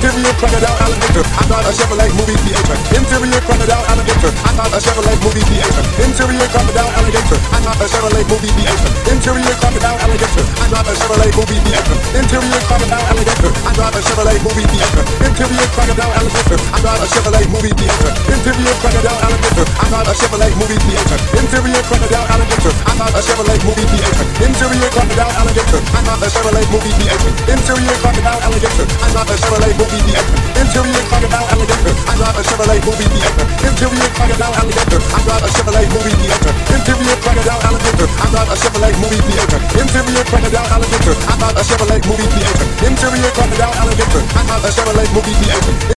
Interior crocodile alligator. I drive a Chevrolet movie theater. Interior crocodile alligator. I drive a Chevrolet movie theater. Interior crocodile alligator. I drive a Chevrolet movie theater. Interior crocodile alligator. I drive a Chevrolet movie theater. Interior crocodile alligator. I drive a Chevrolet movie theater. Interior crocodile alligator. I drive a Chevrolet movie theater. Interior crocodile alligator. I drive a Chevrolet movie theater. Interior crocodile alligator. I drive a Chevrolet movie theater. Interior crocodile alligator. I drive a Chevrolet movie theater. Interior crocodile alligator. I drive a Chevrolet movie theater. Interior crocodile alligator. I drive a Chevrolet movie theater. Interior crocodile alligator. I drive a Chevrolet movie theater. Interior crocodile alligator. I drive a Chevrolet movie theater. Interior crocodile alligator. I drive a Chevrolet movie theater. Interior crocodile alligator. I drive a Chevrolet movie theater.